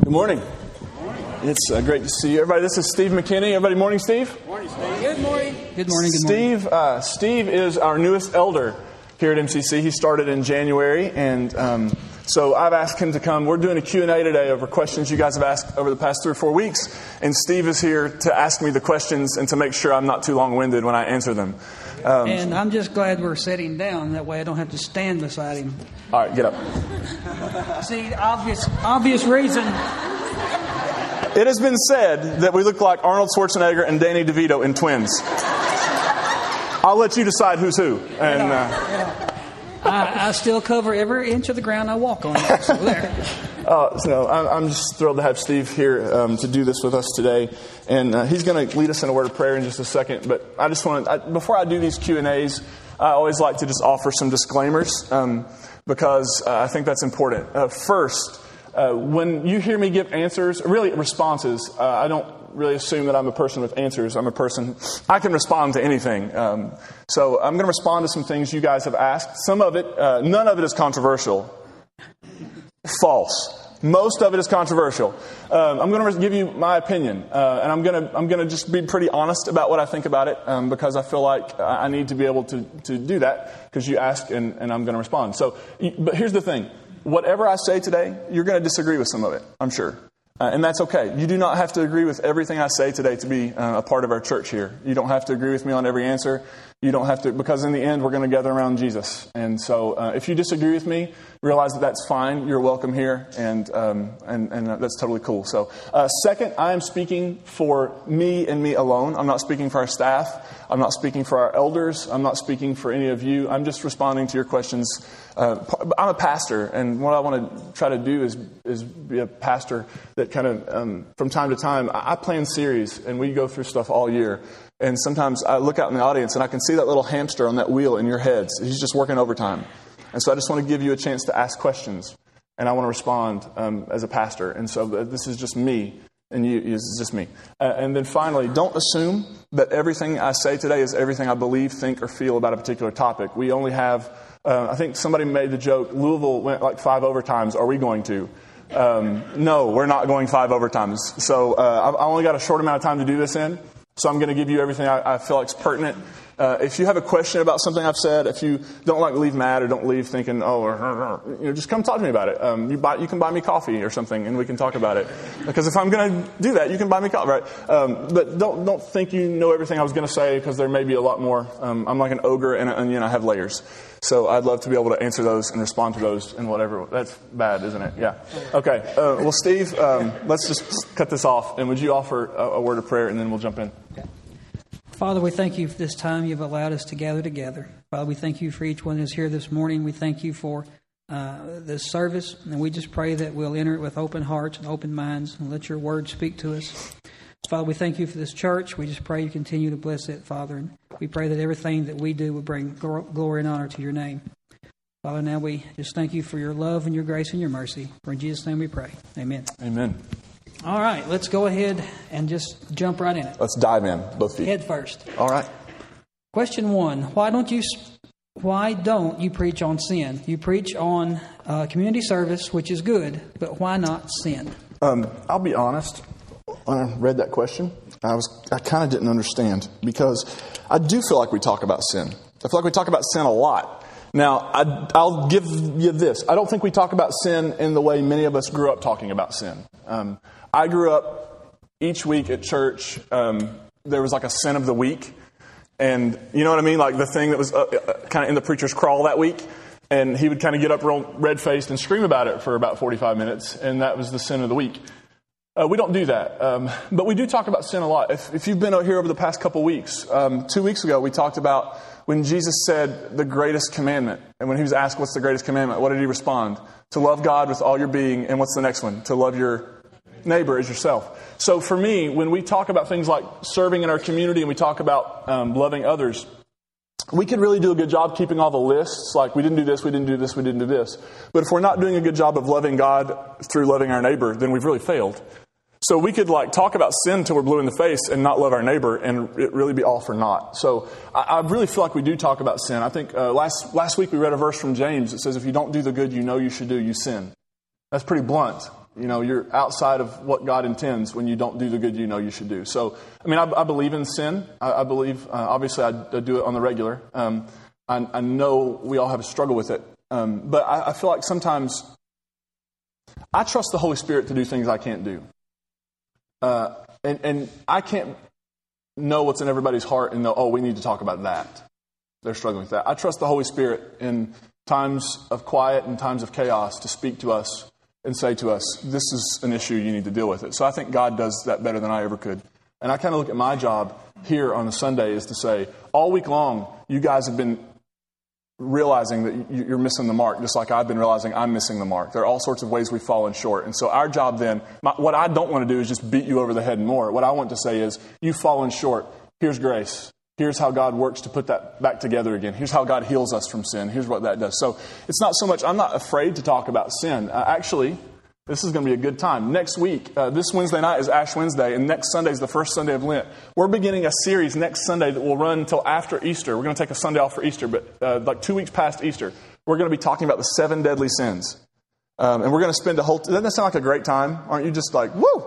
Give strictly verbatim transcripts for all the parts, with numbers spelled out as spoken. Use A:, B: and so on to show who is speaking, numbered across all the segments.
A: Good morning. It's uh, great to see you. Everybody, this is Steve McKinney. Everybody, morning, Steve?
B: Morning, Steve. Good morning.
C: Good morning, good
A: morning. Steve, uh, Steve is our newest elder here at M C C. He started in January, and um, so I've asked him to come. We're doing a Q and A today over questions you guys have asked over the past three or four weeks, and Steve is here to ask me the questions and to make sure I'm not too long-winded when I answer them.
C: Um, and I'm just glad we're sitting down. That way I don't have to stand beside him.
A: All right, get up.
C: See, obvious, obvious reason.
A: It has been said that we look like Arnold Schwarzenegger and Danny DeVito in Twins. I'll let you decide who's who. And uh,
C: yeah. I, I still cover every inch of the ground I walk on. So there.
A: Uh, so I'm, I'm just thrilled to have Steve here um, to do this with us today. And uh, he's going to lead us in a word of prayer in just a second. But I just want to, before I do these Q and A's, I always like to just offer some disclaimers um, because uh, I think that's important. Uh, first, uh, when you hear me give answers, really responses, uh, I don't really assume that I'm a person with answers. I'm a person, I can respond to anything. Um, so I'm going to respond to some things you guys have asked. Some of it, uh, none of it is controversial. False. Most of it is controversial. Um, I'm going to give you my opinion, uh, and I'm going to I'm going to just be pretty honest about what I think about it, um, because I feel like I need to be able to, to do that because you ask, and, and I'm going to respond. So, but here's the thing: whatever I say today, you're going to disagree with some of it, I'm sure, uh, and that's okay. You do not have to agree with everything I say today to be uh, a part of our church here. You don't have to agree with me on every answer. You don't have to, because in the end, we're going to gather around Jesus. And so uh, if you disagree with me, realize that that's fine. You're welcome here, and um, and, and that's totally cool. So uh, second, I am speaking for me and me alone. I'm not speaking for our staff. I'm not speaking for our elders. I'm not speaking for any of you. I'm just responding to your questions. Uh, I'm a pastor, and what I want to try to do is is be a pastor that kind of, um, from time to time, I, I plan series, and we go through stuff all year. And sometimes I look out in the audience and I can see that little hamster on that wheel in your heads. He's just working overtime. And so I just want to give you a chance to ask questions. And I want to respond um, as a pastor. And so this is just me. And you, it's just me. Uh, and then finally, don't assume that everything I say today is everything I believe, think, or feel about a particular topic. We only have, uh, I think somebody made the joke, Louisville went like five overtimes. Are we going to? Um, no, we're not going five overtimes. So uh, I only got a short amount of time to do this in. So I'm going to give you everything I, I feel like is pertinent. Uh, if you have a question about something I've said, if you don't like leave mad or don't leave thinking, oh, or, or, or, you know, just come talk to me about it. Um, you buy, you can buy me coffee or something, and we can talk about it. Because if I'm going to do that, you can buy me coffee, right? Um, but don't don't think you know everything I was going to say, because there may be a lot more. Um, I'm like an ogre and an onion. I have layers. So I'd love to be able to answer those and respond to those and whatever. That's bad, isn't it? Yeah. Okay. Uh, well, Steve, um, let's just cut this off. And would you offer a, a word of prayer, and then we'll jump in.
C: Okay. Father, we thank you for this time you've allowed us to gather together. Father, we thank you for each one that's here this morning. We thank you for uh, this service. And we just pray that we'll enter it with open hearts and open minds and let your word speak to us. Father, we thank you for this church. We just pray you continue to bless it, Father. And we pray that everything that we do will bring glory and honor to your name. Father, now we just thank you for your love and your grace and your mercy. For in Jesus' name we pray. Amen.
A: Amen.
C: All right, let's go ahead and just jump right in it.
A: Let's dive in, both feet.
C: Head first.
A: All right.
C: Question one: Why don't you why don't you preach on sin? You preach on uh, community service, which is good, but why not sin?
A: Um, I'll be honest. When I read that question, I was I kind of didn't understand, because I do feel like we talk about sin. I feel like we talk about sin a lot. Now, I, I'll give you this. I don't think we talk about sin in the way many of us grew up talking about sin. Um, I grew up each week at church. Um, there was like a sin of the week. And you know what I mean? Like the thing that was uh, uh, kind of in the preacher's crawl that week. And he would kind of get up real red-faced and scream about it for about forty-five minutes. And that was the sin of the week. Uh, we don't do that. Um, but we do talk about sin a lot. If, if you've been out here over the past couple weeks, um, two weeks ago we talked about when Jesus said the greatest commandment. And when he was asked, what's the greatest commandment? What did he respond? To love God with all your being. And what's the next one? To love your neighbor as yourself. So for me, when we talk about things like serving in our community and we talk about um, loving others, we could really do a good job keeping all the lists. Like, we didn't do this, we didn't do this, we didn't do this. But if we're not doing a good job of loving God through loving our neighbor, then we've really failed. So we could like talk about sin till we're blue in the face and not love our neighbor, and it really be all for naught. So I, I really feel like we do talk about sin. I think uh, last last week we read a verse from James that says, if you don't do the good you know you should do, you sin. That's pretty blunt. You know, you're outside of what God intends when you don't do the good you know you should do. So, I mean, I, I believe in sin. I, I believe, uh, obviously, I, I do it on the regular. Um, I, I know we all have a struggle with it. Um, but I, I feel like sometimes I trust the Holy Spirit to do things I can't do. Uh, and, and I can't know what's in everybody's heart and know, oh, we need to talk about that. They're struggling with that. I trust the Holy Spirit in times of quiet and times of chaos to speak to us and say to us, this is an issue, you need to deal with it. So I think God does that better than I ever could. And I kind of look at my job here on a Sunday is to say, all week long, you guys have been realizing that you're missing the mark, just like I've been realizing I'm missing the mark. There are all sorts of ways we've fallen short. And so our job then, my, what I don't want to do is just beat you over the head more. What I want to say is, you've fallen short. Here's grace. Here's how God works to put that back together again. Here's how God heals us from sin. Here's what that does. So it's not so much, I'm not afraid to talk about sin. Uh, actually, this is going to be a good time. Next week, uh, this Wednesday night is Ash Wednesday, and next Sunday is the first Sunday of Lent. We're beginning a series next Sunday that will run until after Easter. We're going to take a Sunday off for Easter, but uh, like two weeks past Easter, we're going to be talking about the seven deadly sins. Um, and we're going to spend a whole... Doesn't that sound like a great time? Aren't you just like, woo?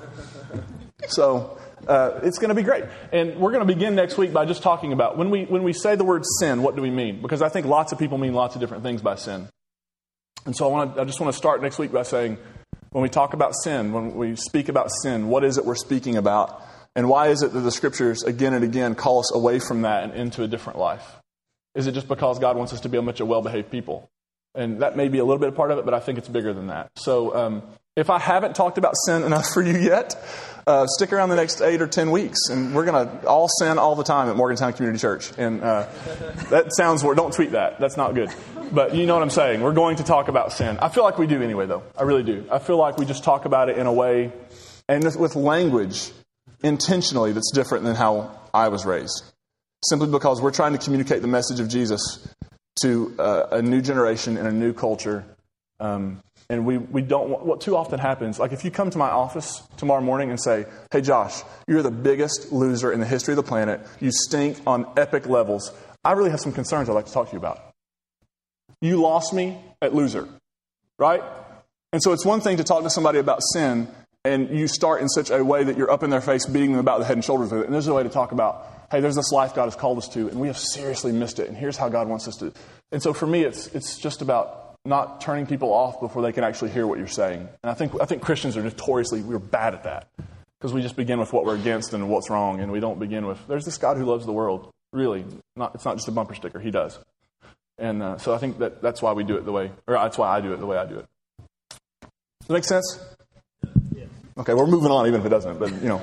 A: So... Uh, it's going to be great. And we're going to begin next week by just talking about when we when we say the word sin, what do we mean? Because I think lots of people mean lots of different things by sin. And so I want to, I just want to start next week by saying, when we talk about sin, when we speak about sin, what is it we're speaking about? And why is it that the Scriptures again and again call us away from that and into a different life? Is it just because God wants us to be a bunch of well-behaved people? And that may be a little bit a part of it, but I think it's bigger than that. So um, if I haven't talked about sin enough for you yet, uh, stick around the next eight or ten weeks, and we're going to all sin all the time at Morgantown Community Church. And uh, that sounds weird. Don't tweet that. That's not good. But you know what I'm saying. We're going to talk about sin. I feel like we do anyway, though. I really do. I feel like we just talk about it in a way, and with language, intentionally, that's different than how I was raised. Simply because we're trying to communicate the message of Jesus to uh, a new generation and a new culture. Um, and we, we don't want, what too often happens, like if you come to my office tomorrow morning and say, hey Josh, you're the biggest loser in the history of the planet. You stink on epic levels. I really have some concerns I'd like to talk to you about. You lost me at loser, right? And so it's one thing to talk to somebody about sin and you start in such a way that you're up in their face, beating them about the head and shoulders with it. And there's a way to talk about, hey, there's this life God has called us to, and we have seriously missed it, and here's how God wants us to. And so for me, it's it's just about not turning people off before they can actually hear what you're saying. And I think I think Christians are notoriously, we're bad at that, because we just begin with what we're against and what's wrong, and we don't begin with, there's this God who loves the world. Really, not it's not just a bumper sticker. He does. And uh, so I think that that's why we do it the way, or that's why I do it the way I do it. Does that make sense? Yeah. Okay, we're moving on, even if it doesn't, but, you know.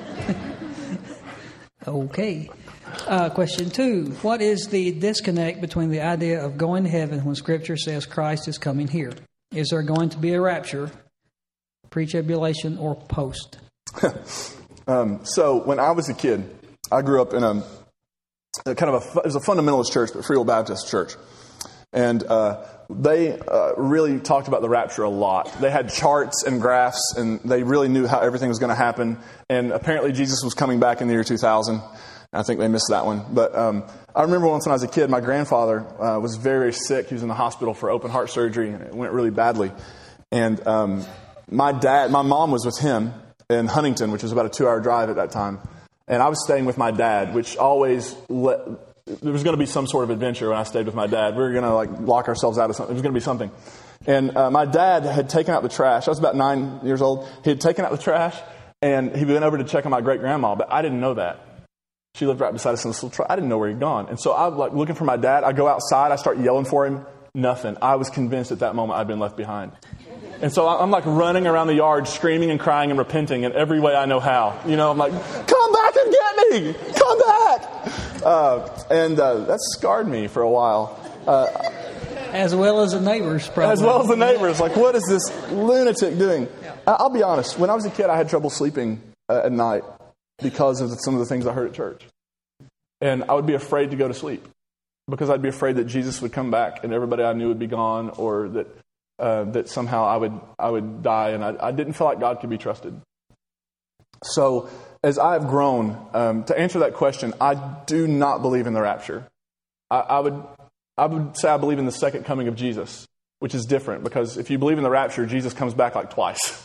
C: Okay. Uh, question two. What is the disconnect between the idea of going to heaven when Scripture says Christ is coming here? Is there going to be a rapture, pre-tribulation, or post?
A: um, so when I was a kid, I grew up in a, a kind of a, it was a fundamentalist church, but Free Will Baptist church. And uh, they uh, really talked about the rapture a lot. They had charts and graphs, and they really knew how everything was going to happen. And apparently Jesus was coming back in the year two thousand. I think they missed that one. But um, I remember once when I was a kid, my grandfather uh, was very, very sick. He was in the hospital for open heart surgery, and it went really badly. And um, my dad, my mom was with him in Huntington, which was about a two-hour drive at that time. And I was staying with my dad, which always let... There was going to be some sort of adventure when I stayed with my dad. We were going to like lock ourselves out of something. It was going to be something. And uh, my dad had taken out the trash. I was about nine years old. He had taken out the trash, and he went over to check on my great-grandma, but I didn't know that. She lived right beside us in this little truck. I didn't know where he'd gone. And so I was like looking for my dad. I go outside. I start yelling for him. Nothing. I was convinced at that moment I'd been left behind. And so I'm like running around the yard, screaming and crying and repenting in every way I know how. You know, I'm like, come back and get me! Come back! Uh, and uh, that scarred me for a while. Uh,
C: as well as the neighbors, probably.
A: As well as the neighbors. Like, what is this lunatic doing? I'll be honest. When I was a kid, I had trouble sleeping uh, at night because of some of the things I heard at church. And I would be afraid to go to sleep because I'd be afraid that Jesus would come back and everybody I knew would be gone, or that uh, that somehow I would I would die, and I, I didn't feel like God could be trusted. So as I've grown, um, to answer that question, I do not believe in the rapture. I, I would I would say I believe in the second coming of Jesus, which is different, because if you believe in the rapture, Jesus comes back like twice.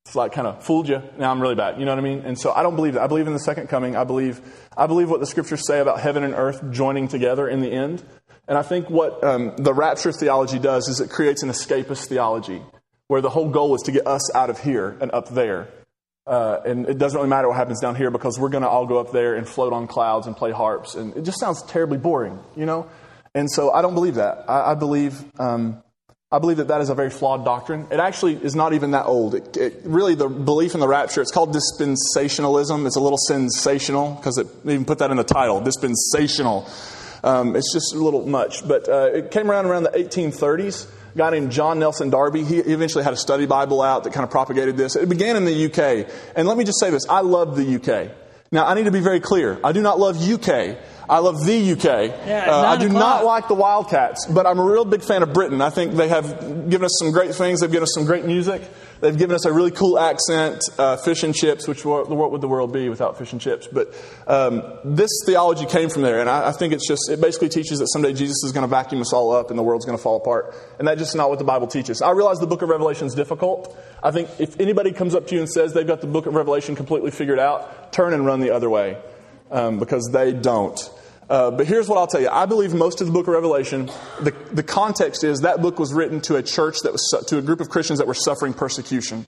A: It's like kind of fooled you. Now I'm really bad. You know what I mean? And so I don't believe that. I believe in the second coming. I believe I believe what the scriptures say about heaven and earth joining together in the end. And I think what um, the rapture theology does is it creates an escapist theology where the whole goal is to get us out of here and up there. Uh, and it doesn't really matter what happens down here because we're going to all go up there and float on clouds and play harps. And it just sounds terribly boring, you know? And so I don't believe that. I, I believe... Um, I believe that that is a very flawed doctrine. It actually is not even that old. It, it, really, the belief in the rapture, it's called dispensationalism. It's a little sensational because it they even put that in the title, dispensational. Um, it's just a little much. But uh, it came around around the eighteen thirties. A guy named John Nelson Darby, he eventually had a study Bible out that kind of propagated this. It began in the U K. And let me just say this. I love the U K. Now, I need to be very clear. I do not love U K. I love the U K.
C: Yeah,
A: uh, I do
C: o'clock.
A: not like the Wildcats, but I'm a real big fan of Britain. I think they have given us some great things. They've given us some great music. They've given us a really cool accent, uh, fish and chips, which what would the world be without fish and chips? But um, this theology came from there, and I, I think it's just, it basically teaches that someday Jesus is going to vacuum us all up and the world's going to fall apart. And that's just not what the Bible teaches. I realize the book of Revelation is difficult. I think if anybody comes up to you and says they've got the book of Revelation completely figured out, turn and run the other way, um, because they don't. Uh, but here's what I'll tell you. I believe most of the book of Revelation, the, the context is that book was written to a church that was, to a group of Christians that were suffering persecution.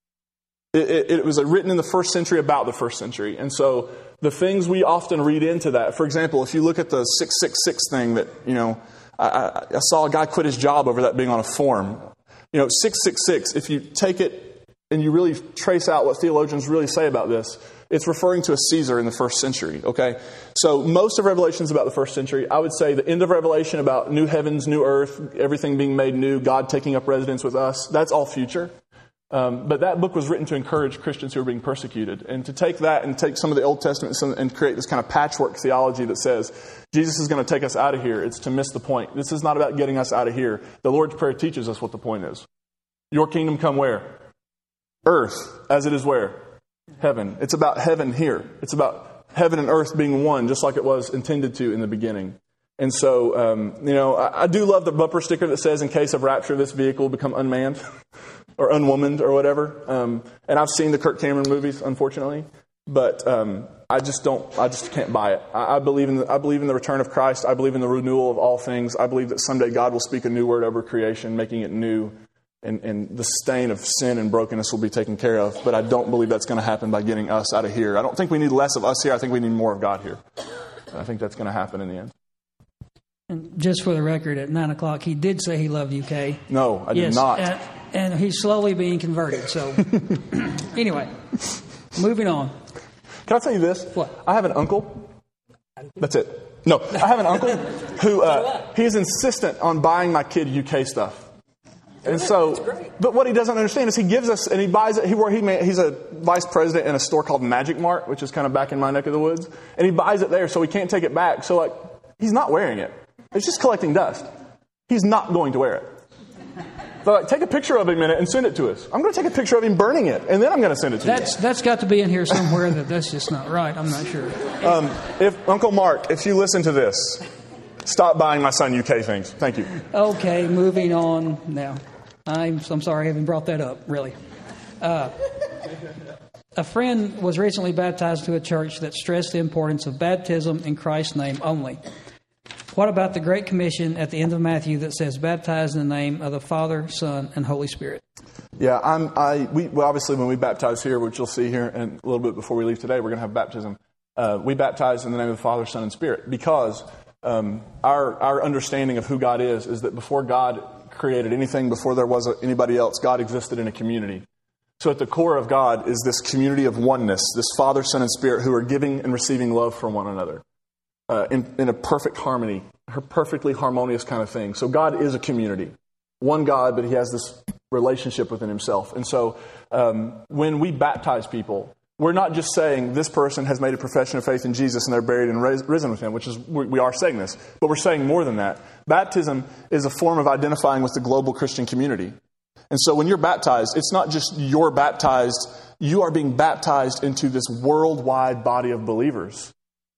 A: It, it, it was written in the first century about the first century. And so the things we often read into that, for example, if you look at the six six six thing that, you know, I, I, I saw a guy quit his job over that being on a form. You know, six six six, if you take it and you really trace out what theologians really say about this, it's referring to a Caesar in the first century, okay? So most of Revelation is about the first century. I would say the end of Revelation about new heavens, new earth, everything being made new, God taking up residence with us, that's all future. Um, but that book was written to encourage Christians who are being persecuted. And to take that and take some of the Old Testament and create this kind of patchwork theology that says Jesus is going to take us out of here, it's to miss the point. This is not about getting us out of here. The Lord's Prayer teaches us what the point is. Your kingdom come where? Earth, as it is where? Heaven. It's about heaven here. It's about heaven and earth being one, just like it was intended to in the beginning. And so, um, you know, I, I do love the bumper sticker that says, in case of rapture, this vehicle will become unmanned or unwomaned or whatever. Um, and I've seen the Kirk Cameron movies, unfortunately, but um, I just don't, I just can't buy it. I, I believe in the, I believe in the return of Christ. I believe in the renewal of all things. I believe that someday God will speak a new word over creation, making it new. And, and the stain of sin and brokenness will be taken care of. But I don't believe that's going to happen by getting us out of here. I don't think we need less of us here. I think we need more of God here. And I think that's going to happen in the end.
C: And just for the record, at nine o'clock, he did say he loved U K.
A: No, I
C: yes,
A: did not.
C: And, and he's slowly being converted. So anyway, moving on.
A: Can I tell you this?
C: What?
A: I have an uncle. That's it. No, I have an uncle who uh, he is insistent on buying my kid U K stuff. And so, but what he doesn't understand is he gives us, and he buys it, he, where he he's a vice president in a store called Magic Mart, which is kind of back in my neck of the woods. And he buys it there so he can't take it back. So like, he's not wearing it. It's just collecting dust. He's not going to wear it. So like, take a picture of him in it and send it to us. I'm going to take a picture of him burning it, and then I'm going to send it to
C: that's, you. That's got to be in here somewhere that that's just not right. I'm not sure.
A: Um, if Uncle Mark, if you listen to this, stop buying my son U K things. Thank you.
C: Okay, moving on now. I'm, I'm sorry I haven't brought that up, really. Uh, a friend was recently baptized to a church that stressed the importance of baptism in Christ's name only. What about the Great Commission at the end of Matthew that says, baptize in the name of the Father, Son, and Holy Spirit?
A: Yeah, I'm, I, we, well, obviously when we baptize here, which you'll see here in a little bit before we leave today, we're going to have baptism. Uh, we baptize in the name of the Father, Son, and Spirit because um, our, our understanding of who God is is that before God created anything, before there was anybody else, God existed in a community. So at the core of God is this community of oneness, this Father, Son, and Spirit who are giving and receiving love from one another uh, in, in a perfect harmony, a perfectly harmonious kind of thing. So God is a community. One God, but he has this relationship within himself. And so um, when we baptize people, we're not just saying this person has made a profession of faith in Jesus and they're buried and risen with him, which is, we are saying this, but we're saying more than that. Baptism is a form of identifying with the global Christian community. And so when you're baptized, it's not just you're baptized, you are being baptized into this worldwide body of believers.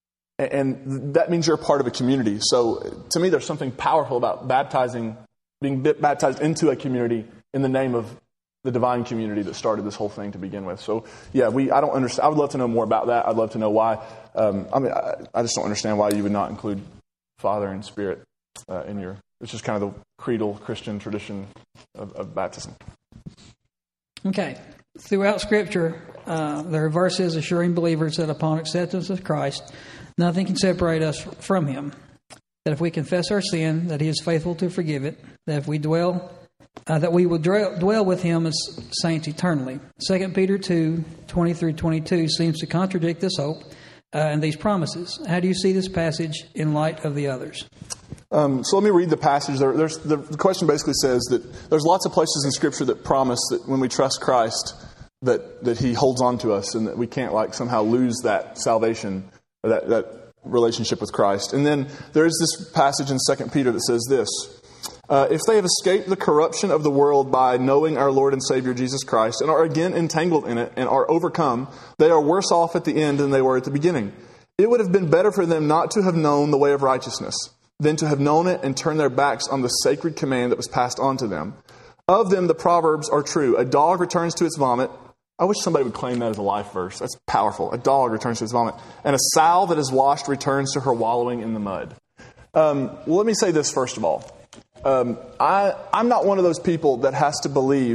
A: And that means you're a part of a community. So to me, there's something powerful about baptizing, being baptized into a community in the name of the divine community that started this whole thing to begin with. So, yeah, we I don't understand. I would love to know more about that. I'd love to know why. Um, I mean, I, I just don't understand why you would not include Father and Spirit uh, in your. It's just kind of the creedal Christian tradition of, of baptism.
C: Okay. Throughout Scripture, uh, there are verses assuring believers that upon acceptance of Christ, nothing can separate us from Him. That if we confess our sin, that He is faithful to forgive it. That if we dwell, uh, that we will dwell, dwell with Him as saints eternally. Second Peter two twenty through twenty-two seems to contradict this hope uh, and these promises. How do you see this passage in light of the others?
A: Um, so let me read the passage. There, there's, the, the question basically says that there's lots of places in Scripture that promise that when we trust Christ, that, that He holds on to us and that we can't like somehow lose that salvation, or that, that relationship with Christ. And then there is this passage in Second Peter that says this, uh, if they have escaped the corruption of the world by knowing our Lord and Savior Jesus Christ and are again entangled in it and are overcome, they are worse off at the end than they were at the beginning. It would have been better for them not to have known the way of righteousness than to have known it and turned their backs on the sacred command that was passed on to them. Of them, the proverbs are true. A dog returns to its vomit. I wish somebody would claim that as a life verse. That's powerful. A dog returns to its vomit. And a sow that is washed returns to her wallowing in the mud. Um, well, let me say this first of all. Um, I, I'm not one of those people that has to believe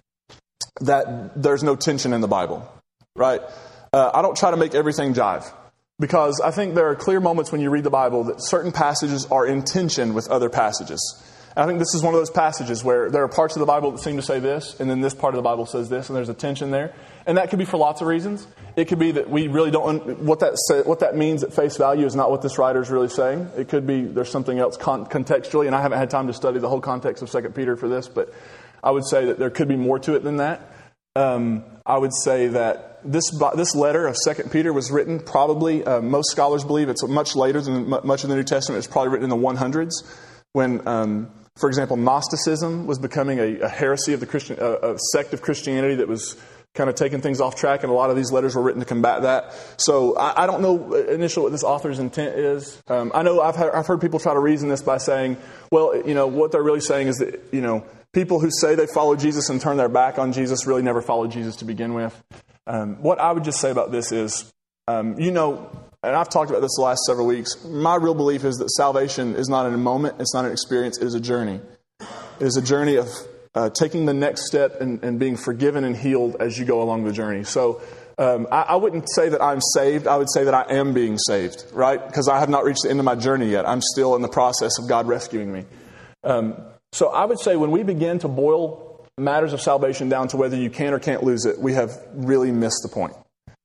A: that there's no tension in the Bible, right? Uh, I don't try to make everything jive. Because I think there are clear moments when you read the Bible that certain passages are in tension with other passages. And I think this is one of those passages where there are parts of the Bible that seem to say this, and then this part of the Bible says this, and there's a tension there. And that could be for lots of reasons. It could be that we really don't, what that say, what that means at face value is not what this writer is really saying. It could be there's something else con- contextually, and I haven't had time to study the whole context of Second Peter for this, but I would say that there could be more to it than that. Um, I would say that this this letter of Second Peter was written probably, uh, most scholars believe it's much later than much of the New Testament. It's probably written in the one hundreds when, um, for example, Gnosticism was becoming a, a heresy of the Christian, a, a sect of Christianity that was kind of taking things off track, and a lot of these letters were written to combat that. So I, I don't know initially what this author's intent is. Um, I know I've, had, I've heard people try to reason this by saying, well, you know, what they're really saying is that, you know, people who say they follow Jesus and turn their back on Jesus really never followed Jesus to begin with. Um, what I would just say about this is, um, you know, and I've talked about this the last several weeks, my real belief is that salvation is not in a moment, it's not an experience, it is a journey. It is a journey of uh, taking the next step and, and being forgiven and healed as you go along the journey. So um, I, I wouldn't say that I'm saved, I would say that I am being saved, right? Because I have not reached the end of my journey yet. I'm still in the process of God rescuing me. Um, so I would say when we begin to boil matters of salvation down to whether you can or can't lose it, we have really missed the point.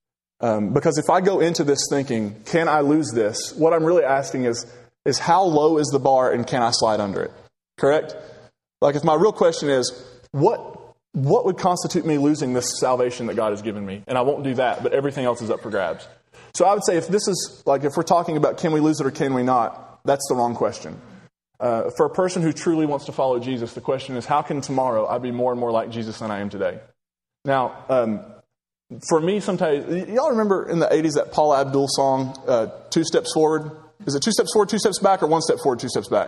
A: Um, because if I go into this thinking, can I lose this? What I'm really asking is, is how low is the bar and can I slide under it? Correct? Like if my real question is, what what would constitute me losing this salvation that God has given me? And I won't do that, but everything else is up for grabs. So I would say if this is, like if we're talking about can we lose it or can we not, that's the wrong question. Uh, for a person who truly wants to follow Jesus, the question is, how can tomorrow I be more and more like Jesus than I am today? Now, um, for me, sometimes, y- y'all remember in the eighties that Paula Abdul song, uh, Two Steps Forward? Is it two steps forward, two steps back, or one step forward, two steps back?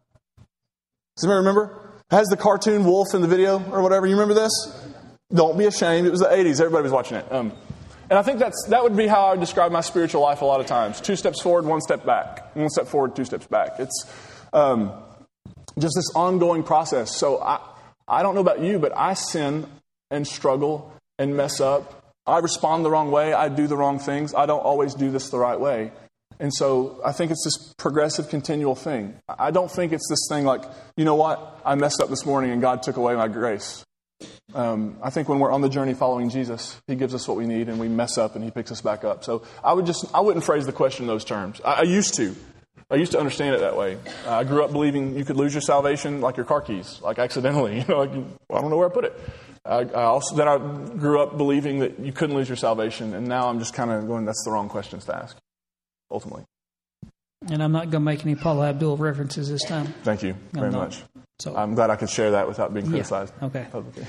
A: Does anybody remember? It has the cartoon wolf in the video or whatever. You remember this? Don't be ashamed. It was the eighties. Everybody was watching it. Um, and I think that's that would be how I would describe my spiritual life a lot of times. Two steps forward, one step back. One step forward, two steps back. It's um, just this ongoing process. So I, I don't know about you, but I sin and struggle and mess up. I respond the wrong way. I do the wrong things. I don't always do this the right way. And so I think it's this progressive, continual thing. I don't think it's this thing like, you know what, I messed up this morning and God took away my grace. Um, I think when we're on the journey following Jesus, He gives us what we need and we mess up and He picks us back up. So I would just, I wouldn't phrase the question in those terms. I, I used to. I used to understand it that way. Uh, I grew up believing you could lose your salvation like your car keys, like accidentally. You know, like, well, I don't know where I put it. I, I also then I grew up believing that you couldn't lose your salvation, and now I'm just kind of going, that's the wrong questions to ask, ultimately.
C: And I'm not going to make any Paula Abdul references this time.
A: Thank you very much.
C: So
A: I'm glad I could share that without being criticized.
C: Yeah, okay.
A: Publicly.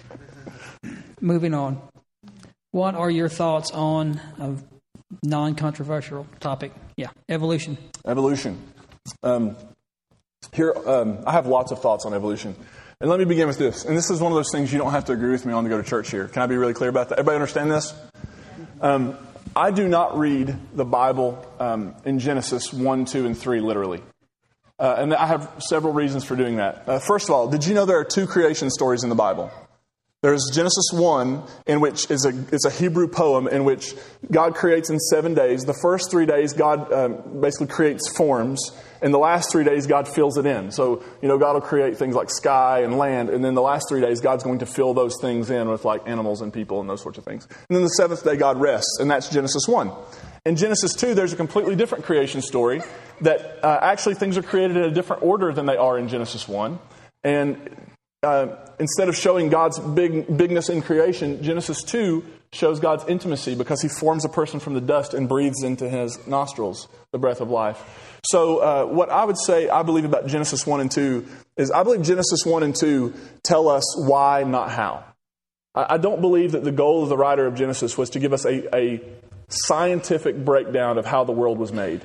C: Moving on. What are your thoughts on a non-controversial topic? Yeah, evolution.
A: Evolution. Um, here, um, I have lots of thoughts on evolution. And let me begin with this. And this is one of those things you don't have to agree with me on to go to church here. Can I be really clear about that? Everybody understand this? Um, I do not read the Bible um, in Genesis one, two, and three literally. Uh, and I have several reasons for doing that. Uh, first of all, did you know there are two creation stories in the Bible? There's Genesis one, in which is a it's a Hebrew poem in which God creates in seven days. The first three days, God um, basically creates forms. And the last three days, God fills it in. So, you know, God will create things like sky and land. And then the last three days, God's going to fill those things in with like animals and people and those sorts of things. And then the seventh day, God rests. And that's Genesis one. In Genesis two, there's a completely different creation story that uh, actually things are created in a different order than they are in Genesis one. And uh, instead of showing God's big bigness in creation, Genesis two shows God's intimacy because he forms a person from the dust and breathes into his nostrils the breath of life. So uh, what I would say I believe about Genesis one and two is I believe Genesis one and two tell us why, not how. I, I don't believe that the goal of the writer of Genesis was to give us a, a scientific breakdown of how the world was made.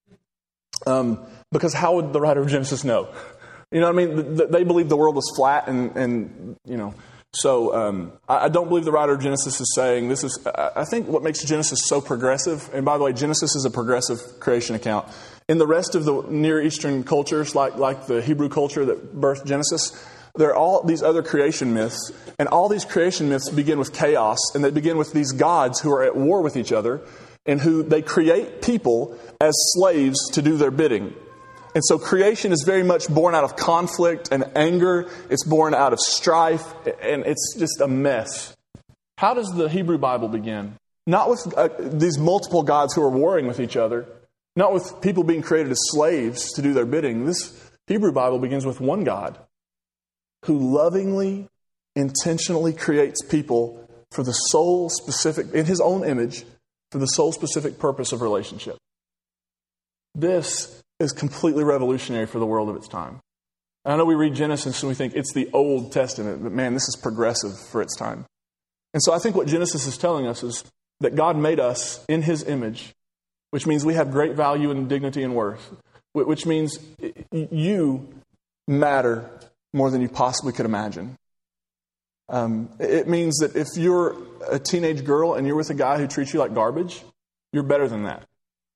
A: Um, because how would the writer of Genesis know? You know what I mean? They believed the world was flat and, and you know. So um, I don't believe the writer of Genesis is saying this is... I think what makes Genesis so progressive, and by the way, Genesis is a progressive creation account. In the rest of the Near Eastern cultures, like, like the Hebrew culture that birthed Genesis, there are all these other creation myths, and all these creation myths begin with chaos, and they begin with these gods who are at war with each other, and who they create people as slaves to do their bidding. And so creation is very much born out of conflict and anger. It's born out of strife, and it's just a mess. How does the Hebrew Bible begin? Not with uh, these multiple gods who are warring with each other, not with people being created as slaves to do their bidding. This Hebrew Bible begins with one God who lovingly, intentionally creates people for the sole specific, in his own image, for the sole specific purpose of relationship. This is completely revolutionary for the world of its time. I know we read Genesis and we think it's the Old Testament, but man, this is progressive for its time. And so I think what Genesis is telling us is that God made us in his image, which means we have great value and dignity and worth, which means you matter more than you possibly could imagine. Um, it means that if you're a teenage girl and you're with a guy who treats you like garbage, you're better than that.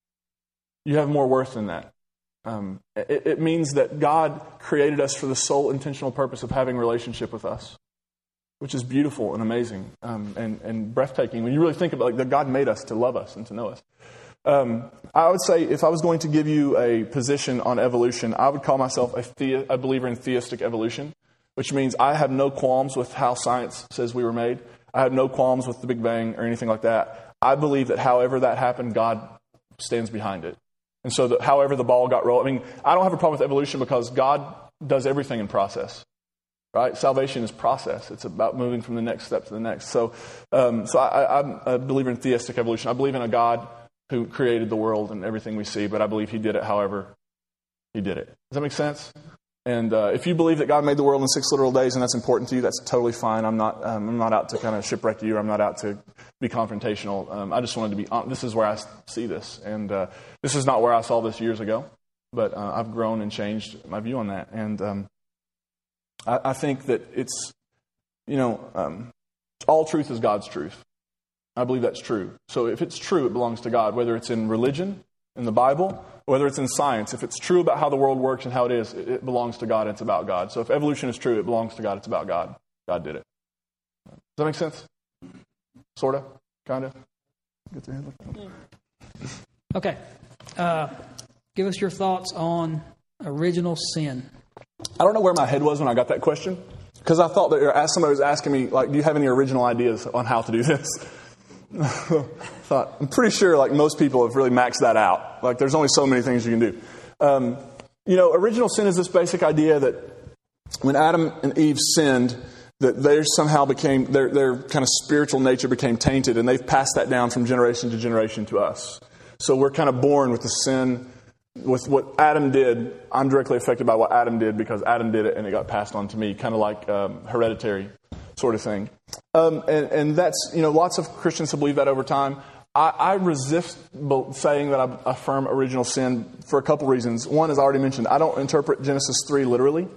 A: You have more worth than that. Um, it, it means that God created us for the sole intentional purpose of having a relationship with us, which is beautiful and amazing um, and, and breathtaking. When you really think about it, like that God made us to love us and to know us. Um, I would say if I was going to give you a position on evolution, I would call myself a, the, a believer in theistic evolution, which means I have no qualms with how science says we were made. I have no qualms with the Big Bang or anything like that. I believe that however that happened, God stands behind it. And so that however the ball got rolled, I mean, I don't have a problem with evolution because God does everything in process, right? Salvation is process. It's about moving from the next step to the next. So um, so I, I'm a believer in theistic evolution. I believe in a God who created the world and everything we see, but I believe he did it however he did it. Does that make sense? And uh, if you believe that God made the world in six literal days and that's important to you, that's totally fine. I'm not um, I'm not out to kind of shipwreck you. I'm not out to be confrontational. Um, I just wanted to be honest. This is where I see this. And uh, this is not where I saw this years ago, but uh, I've grown and changed my view on that. And um, I, I think that it's, you know, um, all truth is God's truth. I believe that's true. So if it's true, it belongs to God, whether it's in religion, in the Bible, or whether it's in science. If it's true about how the world works and how it is, it, it belongs to God and it's about God. So if evolution is true, it belongs to God, it's about God. God did it. Does that make sense? Sort of? Kind of? Get your hand up.
C: Okay. Uh, give us your thoughts on original sin.
A: I don't know where my head was when I got that question, because I thought that somebody was asking me, like, do you have any original ideas on how to do this? Thought, I'm pretty sure like most people have really maxed that out. Like there's only so many things you can do. Um, you know, original sin is this basic idea that when Adam and Eve sinned, that they somehow became, their, their kind of spiritual nature became tainted, and they've passed that down from generation to generation to us. So we're kind of born with the sin, with what Adam did. I'm directly affected by what Adam did because Adam did it and it got passed on to me, kind of like um, hereditary sort of thing. Um, and, and that's, you know, lots of Christians have believed that over time. I, I resist saying that I affirm original sin for a couple reasons. One, as I already mentioned, I don't interpret Genesis three literally.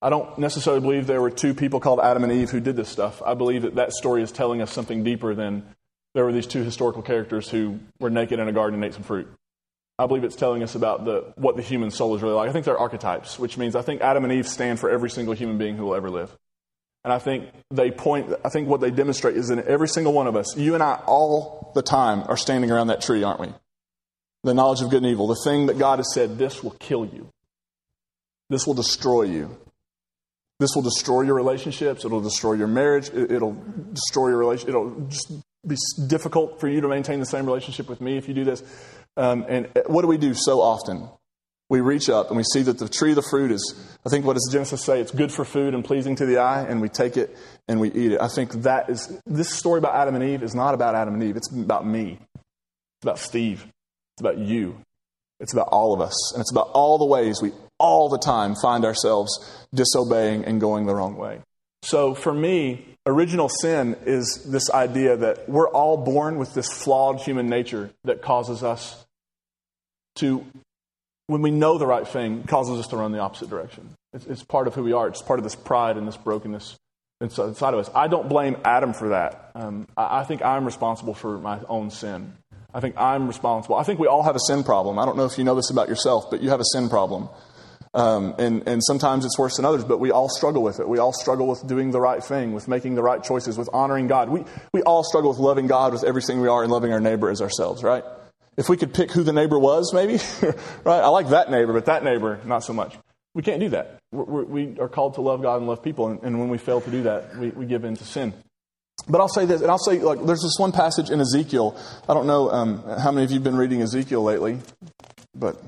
A: I don't necessarily believe there were two people called Adam and Eve who did this stuff. I believe that that story is telling us something deeper than there were these two historical characters who were naked in a garden and ate some fruit. I believe it's telling us about the what the human soul is really like. I think they're archetypes, which means I think Adam and Eve stand for every single human being who will ever live. And I think they point, I think what they demonstrate is that every single one of us, you and I all the time are standing around that tree, aren't we? The knowledge of good and evil, the thing that God has said, this will kill you. This will destroy you. This will destroy your relationships. It'll destroy your marriage. It'll destroy your relation. It'll just be difficult for you to maintain the same relationship with me if you do this. Um, and what do we do so often? We reach up and we see that the tree of the fruit is, I think what does Genesis say? It's good for food and pleasing to the eye, and we take it and we eat it. I think that is, this story about Adam and Eve is not about Adam and Eve. It's about me. It's about Steve. It's about you. It's about all of us. And it's about all the ways we all the time find ourselves disobeying and going the wrong way. So for me, original sin is this idea that we're all born with this flawed human nature that causes us to, when we know the right thing, causes us to run the opposite direction. It's, it's part of who we are. It's part of this pride and this brokenness inside of us. I don't blame Adam for that. Um, I, I think I'm responsible for my own sin. I think I'm responsible. I think we all have a sin problem. I don't know if you know this about yourself, but you have a sin problem. Um, and, and sometimes it's worse than others, but we all struggle with it. We all struggle with doing the right thing, with making the right choices, with honoring God. We, we all struggle with loving God with everything we are and loving our neighbor as ourselves, right? If we could pick who the neighbor was, maybe, right? I like that neighbor, but that neighbor, not so much. We can't do that. We're, we are called to love God and love people, and, and when we fail to do that, we, we give in to sin. But I'll say this, and I'll say, like, there's this one passage in Ezekiel. I don't know um, how many of you have been reading Ezekiel lately, but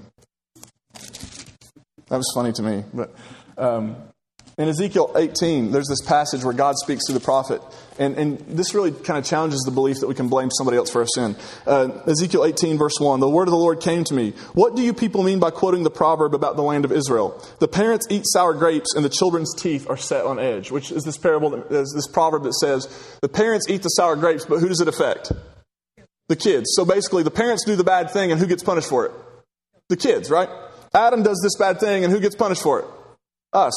A: that was funny to me. But um, in Ezekiel eighteen, there's this passage where God speaks to the prophet, and, and this really kind of challenges the belief that we can blame somebody else for our sin. Uh, Ezekiel eighteen, verse one, the word of the Lord came to me. What do you people mean by quoting the proverb about the land of Israel? The parents eat sour grapes and the children's teeth are set on edge, which is this parable, that, is this proverb that says, the parents eat the sour grapes, but who does it affect? The kids. So basically, the parents do the bad thing, and who gets punished for it? The kids, right? Adam does this bad thing, and who gets punished for it? Us.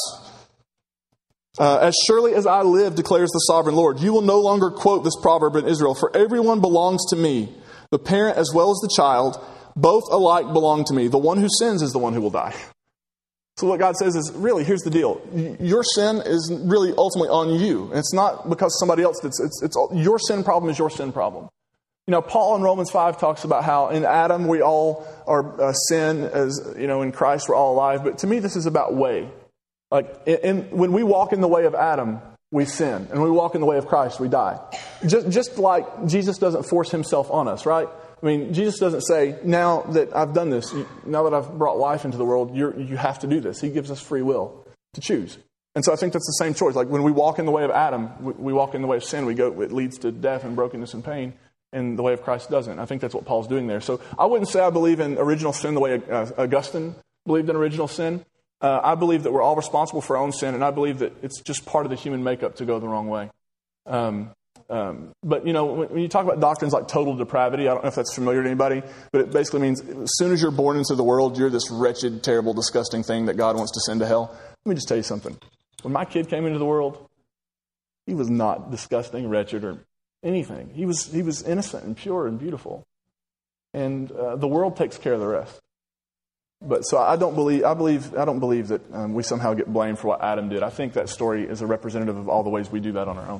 A: Uh, as surely as I live, declares the sovereign Lord, you will no longer quote this proverb in Israel, for everyone belongs to me, the parent as well as the child, both alike belong to me. The one who sins is the one who will die. So what God says is, really, here's the deal. Your sin is really ultimately on you. And it's not because somebody else did. It's, it's all, your sin problem is your sin problem. You know, Paul in Romans five talks about how in Adam we all are uh, sin, as you know, in Christ we're all alive. But to me, this is about way. Like, in, in, when we walk in the way of Adam, we sin. And when we walk in the way of Christ, we die. Just, just like Jesus doesn't force himself on us, right? I mean, Jesus doesn't say, now that I've done this, now that I've brought life into the world, you're, you have to do this. He gives us free will to choose. And so I think that's the same choice. Like when we walk in the way of Adam, we, we walk in the way of sin, we go, it leads to death and brokenness and pain. And the way of Christ doesn't. I think that's what Paul's doing there. So I wouldn't say I believe in original sin the way uh, Augustine believed in original sin. Uh, I believe that we're all responsible for our own sin, and I believe that it's just part of the human makeup to go the wrong way. Um, um, but, you know, when, when you talk about doctrines like total depravity, I don't know if that's familiar to anybody, but it basically means as soon as you're born into the world, you're this wretched, terrible, disgusting thing that God wants to send to hell. Let me just tell you something. When my kid came into the world, he was not disgusting, wretched, or anything. He was he was innocent and pure and beautiful. And uh, the world takes care of the rest. But so I don't believe I believe I don't believe that um, we somehow get blamed for what Adam did. I think that story is a representative of all the ways we do that on our own.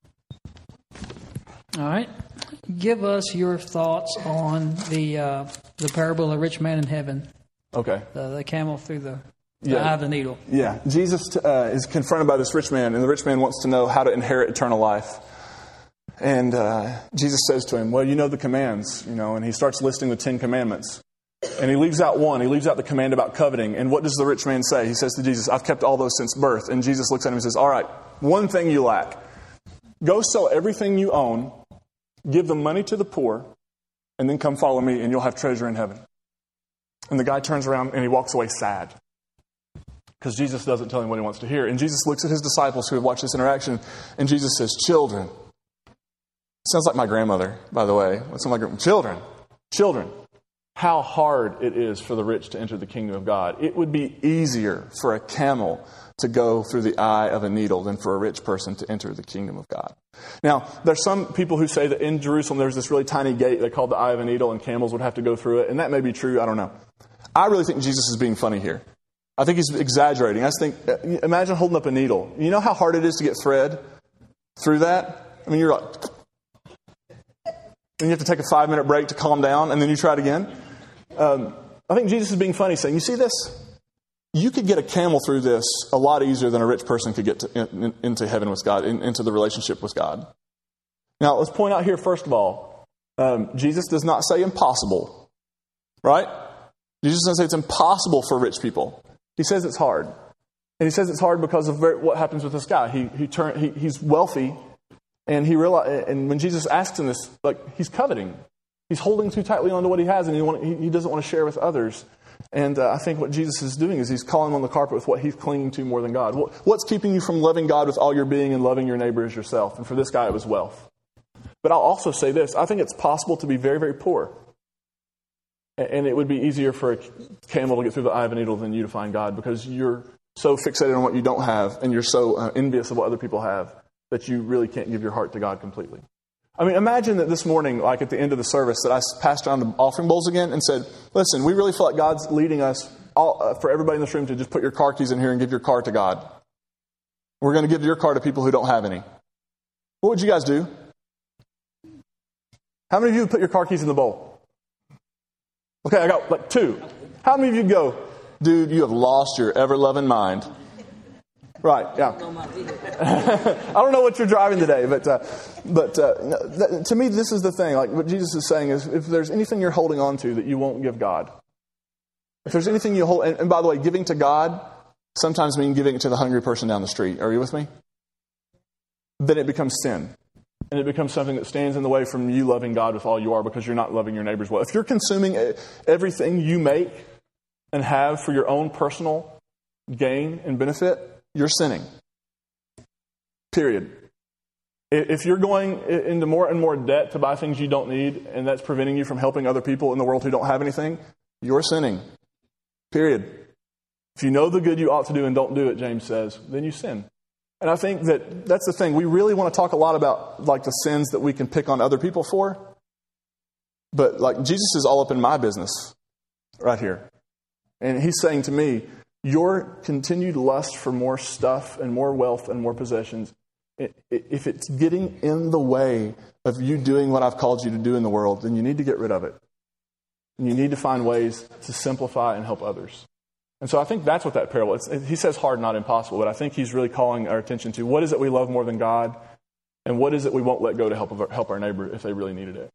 C: All right. Give us your thoughts on the uh, the parable of the rich man in heaven.
A: Okay. The,
C: the camel through the, the
A: yeah.
C: eye of the needle.
A: Yeah. Jesus uh, is confronted by this rich man, and the rich man wants to know how to inherit eternal life. And uh, Jesus says to him, well, you know the commands, you know, and he starts listing the Ten Commandments. And he leaves out one. He leaves out the command about coveting. And what does the rich man say? He says to Jesus, I've kept all those since birth. And Jesus looks at him and says, all right, one thing you lack. Go sell everything you own, give the money to the poor, and then come follow me, and you'll have treasure in heaven. And the guy turns around and he walks away sad. Because Jesus doesn't tell him what he wants to hear. And Jesus looks at his disciples who have watched this interaction, and Jesus says, children. Sounds like my grandmother, by the way. What's my grandmother? Children. Children. How hard it is for the rich to enter the kingdom of God. It would be easier for a camel to go through the eye of a needle than for a rich person to enter the kingdom of God. Now, there's some people who say that in Jerusalem there's this really tiny gate they called the eye of a needle and camels would have to go through it, and that may be true, I don't know. I really think Jesus is being funny here. I think he's exaggerating. I just think, imagine holding up a needle. You know how hard it is to get thread through that? I mean, you're like, and you have to take a five-minute break to calm down, and then you try it again. Um, I think Jesus is being funny, saying, you see this? You could get a camel through this a lot easier than a rich person could get to, in, in, into heaven with God, in, into the relationship with God. Now, let's point out here, first of all, um, Jesus does not say impossible, right? Jesus doesn't say it's impossible for rich people. He says it's hard. And he says it's hard because of very, what happens with this guy. He, he, turn, he He's wealthy, and he realize, and when Jesus asks him this, like, he's coveting. He's holding too tightly onto what he has, and he, want, he, he doesn't want to share with others. And uh, I think what Jesus is doing is he's calling him on the carpet with what he's clinging to more than God. What, what's keeping you from loving God with all your being and loving your neighbor as yourself? And for this guy, it was wealth. But I'll also say this. I think it's possible to be very, very poor. And it would be easier for a camel to get through the eye of a needle than you to find God, because you're so fixated on what you don't have, and you're so uh, envious of what other people have, that you really can't give your heart to God completely. I mean, imagine that this morning, like at the end of the service, that I passed around the offering bowls again and said, listen, we really feel like God's leading us, all, uh, for everybody in this room, to just put your car keys in here and give your car to God. We're going to give your car to people who don't have any. What would you guys do? How many of you would put your car keys in the bowl? Okay, I got like two. How many of you go, dude, you have lost your ever-loving mind? Right, yeah. I don't know what you're driving today, but uh, but uh, that, to me, this is the thing. Like what Jesus is saying is, if there's anything you're holding on to that you won't give God, if there's anything you hold, and, and by the way, giving to God sometimes means giving it to the hungry person down the street. Are you with me? Then it becomes sin. And it becomes something that stands in the way from you loving God with all you are, because you're not loving your neighbors well. If you're consuming everything you make and have for your own personal gain and benefit, you're sinning. Period. If you're going into more and more debt to buy things you don't need, and that's preventing you from helping other people in the world who don't have anything, you're sinning. Period. If you know the good you ought to do and don't do it, James says, then you sin. And I think that that's the thing. We really want to talk a lot about like the sins that we can pick on other people for. But like Jesus is all up in my business right here. And he's saying to me, your continued lust for more stuff and more wealth and more possessions, if it's getting in the way of you doing what I've called you to do in the world, then you need to get rid of it. And you need to find ways to simplify and help others. And so I think that's what that parable is. He says hard, not impossible, but I think he's really calling our attention to what is it we love more than God, and what is it we won't let go to help help our neighbor if they really needed it.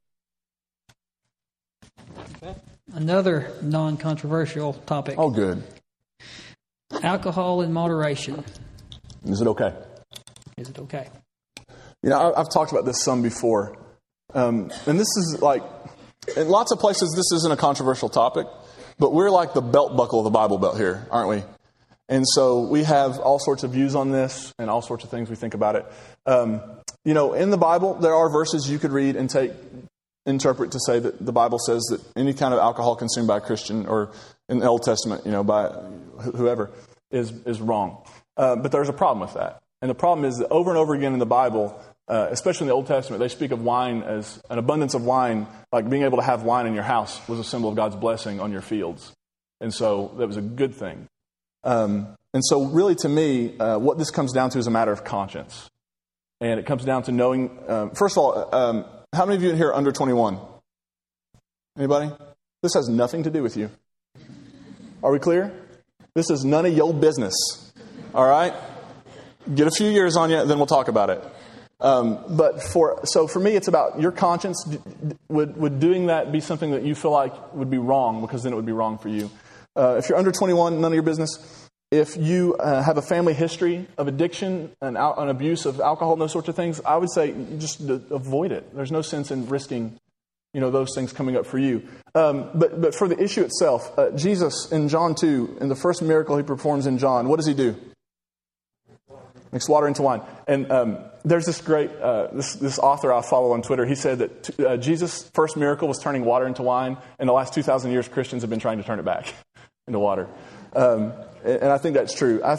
C: Another non-controversial topic.
A: Oh, good.
C: Alcohol in moderation.
A: Is it okay?
C: Is it okay?
A: You know, I've talked about this some before. Um, and this is like, in lots of places, this isn't a controversial topic, but we're like the belt buckle of the Bible Belt here, aren't we? And so we have all sorts of views on this and all sorts of things we think about it. Um, you know, in the Bible, there are verses you could read and take, interpret to say that the Bible says that any kind of alcohol consumed by a Christian or in the Old Testament, you know, by whoever, is is wrong. Uh, but there's a problem with that. And the problem is that over and over again in the Bible, uh, especially in the Old Testament, they speak of wine as an abundance of wine, like being able to have wine in your house was a symbol of God's blessing on your fields. And so that was a good thing. Um, and so really to me, uh, what this comes down to is a matter of conscience. And it comes down to knowing, um, first of all, um, how many of you in here are under twenty-one? Anybody? This has nothing to do with you. Are we clear? This is none of your business. All right? Get a few years on you, then we'll talk about it. Um, but for so for me, it's about your conscience. Would would doing that be something that you feel like would be wrong? Because then it would be wrong for you. Uh, if you're under twenty-one, none of your business. If you uh, have a family history of addiction and al- an abuse of alcohol and those sorts of things, I would say just avoid it. There's no sense in risking, you know, those things coming up for you. Um, but but for the issue itself, uh, Jesus in John two, in the first miracle he performs in John, what does he do? Makes water into wine. And um, there's this great, uh, this, this author I follow on Twitter. He said that t- uh, Jesus' first miracle was turning water into wine. In the last two thousand years, Christians have been trying to turn it back into water. Um, and I think that's true. I think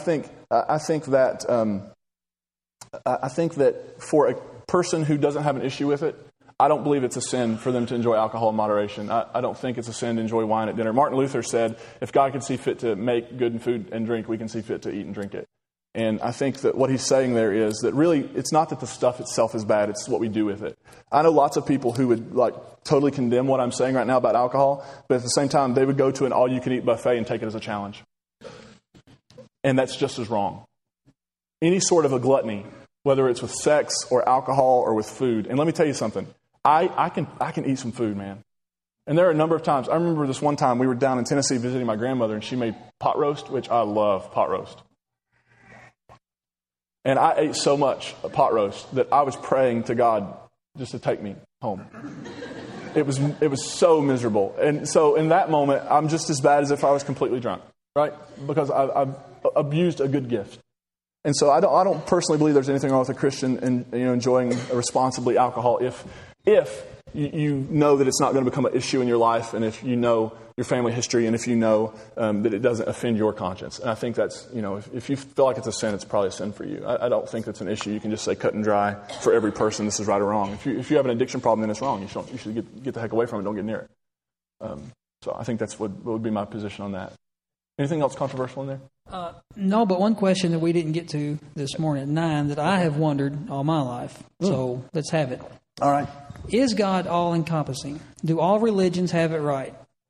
A: I think that um, I think that for a person who doesn't have an issue with it, I don't believe it's a sin for them to enjoy alcohol in moderation. I, I don't think it's a sin to enjoy wine at dinner. Martin Luther said, if God can see fit to make good food and drink, we can see fit to eat and drink it. And I think that what he's saying there is that really it's not that the stuff itself is bad, it's what we do with it. I know lots of people who would like totally condemn what I'm saying right now about alcohol, but at the same time, they would go to an all-you-can-eat buffet and take it as a challenge. And that's just as wrong. Any sort of a gluttony, whether it's with sex or alcohol or with food. And let me tell you something. I, I can I can eat some food, man. And there are a number of times. I remember this one time we were down in Tennessee visiting my grandmother, and she made pot roast, which I love pot roast. And I ate so much pot roast that I was praying to God just to take me home. It was it was so miserable. And so in that moment, I'm just as bad as if I was completely drunk, right? Because I, I've abused a good gift. And so I don't I don't personally believe there's anything wrong with a Christian in, you know, enjoying responsibly alcohol if if you, you know that it's not going to become an issue in your life, and if you know your family history, and if you know um, that it doesn't offend your conscience. And I think that's, you know, if, if you feel like it's a sin, it's probably a sin for you. I, I don't think that's an issue. You can just say cut and dry for every person, this is right or wrong. If you if you have an addiction problem, then it's wrong. You should you should get get the heck away from it. Don't get near it. Um, so I think that's what, what would be my position on that. Anything else controversial in there?
C: Uh, no, but one question that we didn't get to this morning at nine that I have wondered all my life. Mm. So let's have it.
A: All right.
C: Is God all-encompassing? Do all religions have it right?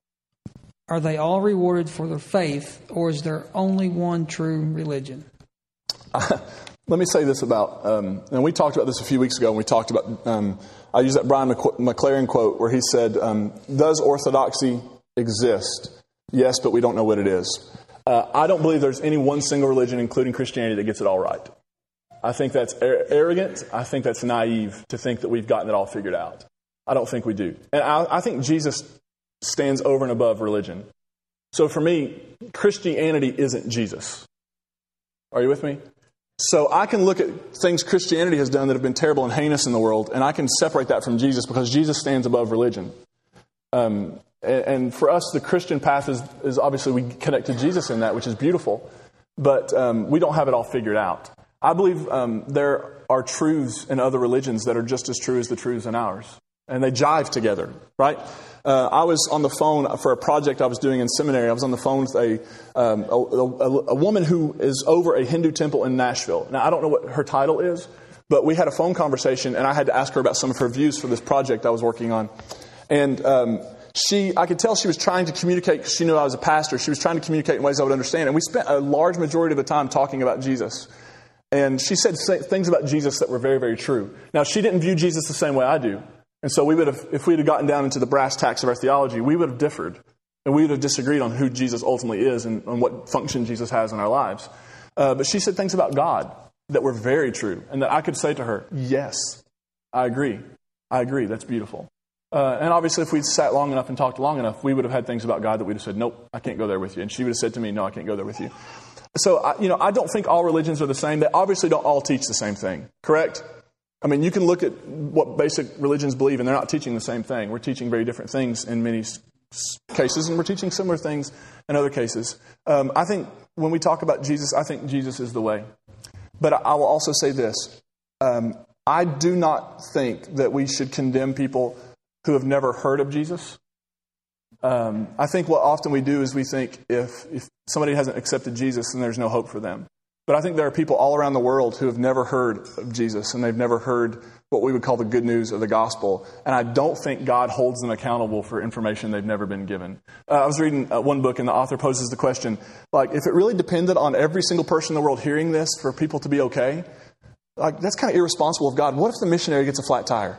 C: Are they all rewarded for their faith, or is there only one true religion?
A: Uh, let me say this about, um, and we talked about this a few weeks ago, and we talked about, um, I used that Brian McLaren quote where he said, um, does orthodoxy exist? Yes, but we don't know what it is. Uh, I don't believe there's any one single religion, including Christianity, that gets it all right. I think that's ar- arrogant. I think that's naive to think that we've gotten it all figured out. I don't think we do. And I, I think Jesus stands over and above religion. So for me, Christianity isn't Jesus. Are you with me? So I can look at things Christianity has done that have been terrible and heinous in the world, and I can separate that from Jesus because Jesus stands above religion. Um, and, and for us, the Christian path is, is obviously we connect to Jesus in that, which is beautiful, but um, we don't have it all figured out. I believe um, there are truths in other religions that are just as true as the truths in ours. And they jive together, right? Uh, I was on the phone for a project I was doing in seminary. I was on the phone with a, um, a, a, a woman who is over a Hindu temple in Nashville. Now, I don't know what her title is, but we had a phone conversation, and I had to ask her about some of her views for this project I was working on. And um, she, I could tell she was trying to communicate because she knew I was a pastor. She was trying to communicate in ways I would understand. And we spent a large majority of the time talking about Jesus. And she said things about Jesus that were very, very true. Now, she didn't view Jesus the same way I do. And so we would have, if we had gotten down into the brass tacks of our theology, we would have differed. And we would have disagreed on who Jesus ultimately is and on what function Jesus has in our lives. Uh, but she said things about God that were very true. And that I could say to her, yes, I agree. I agree. That's beautiful. Uh, and obviously, if we'd sat long enough and talked long enough, we would have had things about God that we'd have said, nope, I can't go there with you. And she would have said to me, no, I can't go there with you. So, I, you know, I don't think all religions are the same. They obviously don't all teach the same thing, correct? I mean, you can look at what basic religions believe, and they're not teaching the same thing. We're teaching very different things in many cases, and we're teaching similar things in other cases. Um, I think when we talk about Jesus, I think Jesus is the way. But I, I will also say this. Um, I do not think that we should condemn people who have never heard of Jesus. Um, I think what often we do is we think if, if somebody hasn't accepted Jesus, then there's no hope for them. But I think there are people all around the world who have never heard of Jesus, and they've never heard what we would call the good news of the gospel. And I don't think God holds them accountable for information they've never been given. Uh, I was reading uh, one book, and the author poses the question, like, if it really depended on every single person in the world hearing this for people to be okay, like, that's kind of irresponsible of God. What if the missionary gets a flat tire?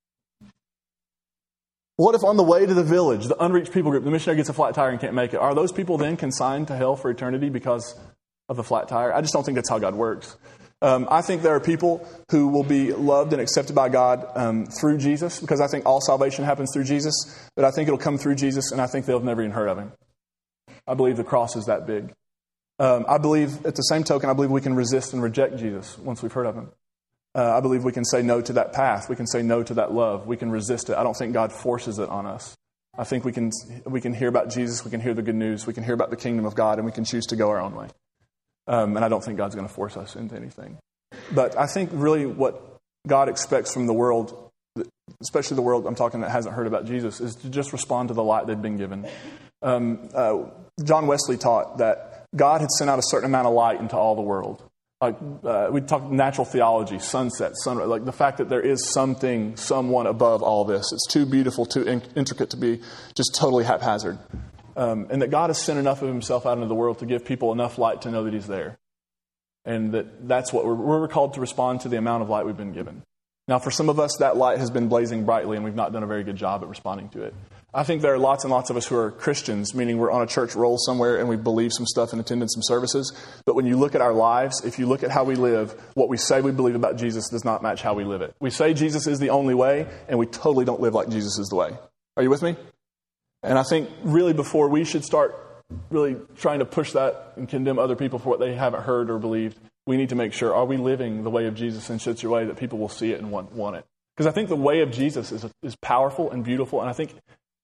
A: What if on the way to the village, the unreached people group, the missionary gets a flat tire and can't make it? Are those people then consigned to hell for eternity because of the flat tire? I just don't think that's how God works. Um, I think there are people who will be loved and accepted by God um, through Jesus, because I think all salvation happens through Jesus, but I think it'll come through Jesus, and I think they'll have never even heard of Him. I believe the cross is that big. Um, I believe, at the same token, I believe we can resist and reject Jesus once we've heard of Him. Uh, I believe we can say no to that path. We can say no to that love. We can resist it. I don't think God forces it on us. I think we can we can hear about Jesus. We can hear the good news. We can hear about the kingdom of God, and we can choose to go our own way. Um, and I don't think God's going to force us into anything. But I think really what God expects from the world, especially the world I'm talking that hasn't heard about Jesus, is to just respond to the light they've been given. Um, uh, John Wesley taught that God had sent out a certain amount of light into all the world. Like uh, we talk natural theology, sunset, sunrise, like the fact that there is something, someone above all this. It's too beautiful, too in- intricate to be just totally haphazard. Um, and that God has sent enough of himself out into the world to give people enough light to know that he's there. And that that's what we're, we're called to respond to the amount of light we've been given. Now, for some of us, that light has been blazing brightly and we've not done a very good job at responding to it. I think there are lots and lots of us who are Christians, meaning we're on a church roll somewhere and we believe some stuff and attend some services. But when you look at our lives, if you look at how we live, what we say we believe about Jesus does not match how we live it. We say Jesus is the only way, and we totally don't live like Jesus is the way. Are you with me? And I think really before we should start really trying to push that and condemn other people for what they haven't heard or believed, we need to make sure, are we living the way of Jesus in such a way that people will see it and want, want it? Because I think the way of Jesus is, is powerful and beautiful, and I think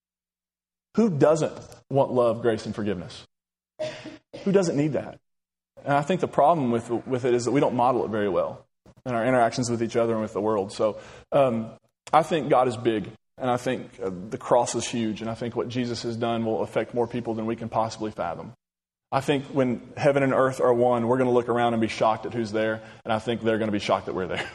A: who doesn't want love, grace, and forgiveness? Who doesn't need that? And I think the problem with with it is that we don't model it very well in our interactions with each other and with the world. So um, I think God is big, and I think uh, the cross is huge, and I think what Jesus has done will affect more people than we can possibly fathom. I think when heaven and earth are one, we're going to look around and be shocked at who's there, and I think they're going to be shocked that we're there.